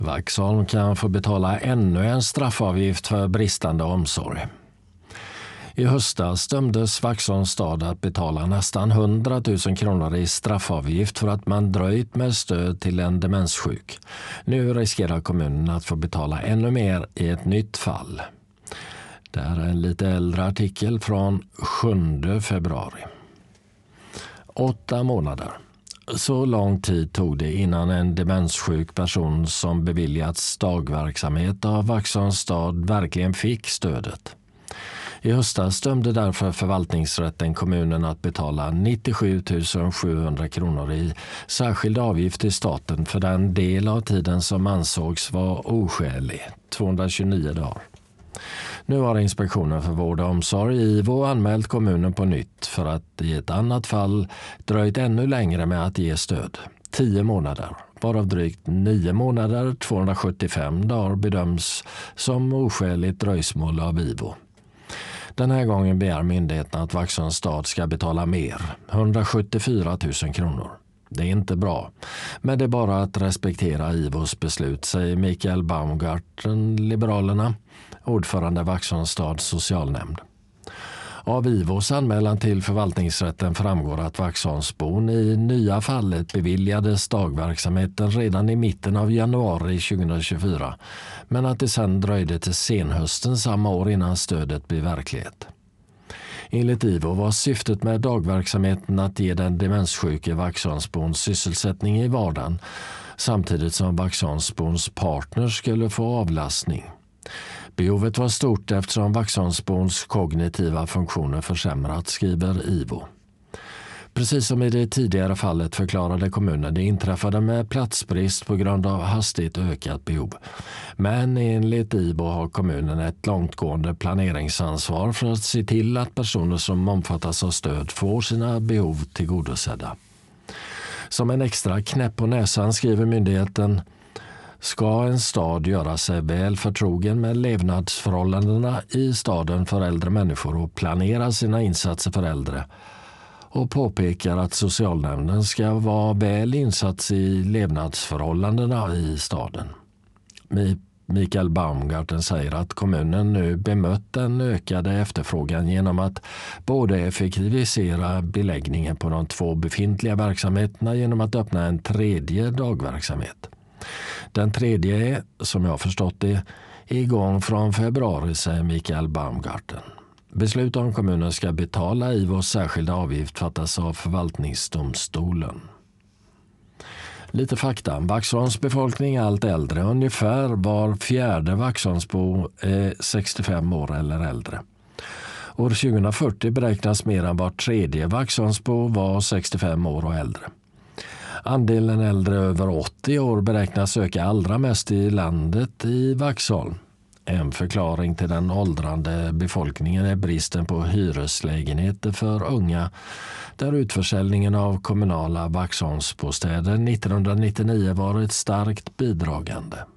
Vaxholm kan få betala ännu en straffavgift för bristande omsorg. I höstas dömdes Vaxholms stad att betala nästan 100 000 kronor i straffavgift för att man dröjt med stöd till en demenssjuk. Nu riskerar kommunen att få betala ännu mer i ett nytt fall. Det är en lite äldre artikel från 7 februari. 8 månader. Så lång tid tog det innan en demenssjuk person som beviljats dagverksamhet av Vaxholms stad verkligen fick stödet. I höstas dömde därför förvaltningsrätten kommunen att betala 97 700 kronor i särskild avgift till staten för den del av tiden som ansågs vara oskälig, 229 dagar. Nu har Inspektionen för vård och omsorg, IVO, anmält kommunen på nytt för att i ett annat fall dröjt ännu längre med att ge stöd. 10 månader, varav drygt 9 månader, 275 dagar, bedöms som oskäligt dröjsmål av IVO. Den här gången begär myndigheten att Vaxholms stad ska betala mer, 174 000 kronor. Det är inte bra, men det är bara att respektera IVOs beslut, säger Mikael Baumgarten, Liberalerna, ordförande Vaxholms stads socialnämnd. Av IVOs anmälan till förvaltningsrätten framgår att Vaxholmsbon i nya fallet beviljades dagverksamheten redan i mitten av januari 2024, men att det sedan dröjde till senhösten samma år innan stödet blev verklighet. Enligt IVO var syftet med dagverksamheten att ge den demenssjuke Vaxholmsbons sysselsättning i vardagen, samtidigt som Vaxholmsbons partner skulle få avlastning. Behovet var stort eftersom Vaxholmsbons kognitiva funktioner försämrats, skriver IVO. Precis som i det tidigare fallet förklarade kommunen det inträffade med platsbrist på grund av hastigt ökat behov. Men enligt IVO har kommunen ett långtgående planeringsansvar för att se till att personer som omfattas av stöd får sina behov tillgodosedda. Som en extra knäpp på näsan, skriver myndigheten, ska en stad göra sig väl förtrogen med levnadsförhållandena i staden för äldre människor och planera sina insatser för äldre, och påpekar att socialnämnden ska vara väl insatt i levnadsförhållandena i staden. Mikael Baumgarten säger att kommunen nu bemött den ökade efterfrågan genom att både effektivisera beläggningen på de 2 befintliga verksamheterna genom att öppna en 3:e dagverksamhet. Den 3:e är, som jag förstått det, igång från februari, säger Mikael Baumgarten. Beslut om kommunen ska betala IVOs särskilda avgift fattas av förvaltningsdomstolen. Lite fakta. Vaxholms befolkning är allt äldre. Ungefär var 4:e Vaxholmsbo är 65 år eller äldre. År 2040 beräknas mer än var 3:e Vaxholmsbo var 65 år och äldre. Andelen äldre över 80 år beräknas öka allra mest i landet i Vaxholm. En förklaring till den åldrande befolkningen är bristen på hyreslägenheter för unga, där utförsäljningen av kommunala Vaxholmsbostäder 1999 varit starkt bidragande.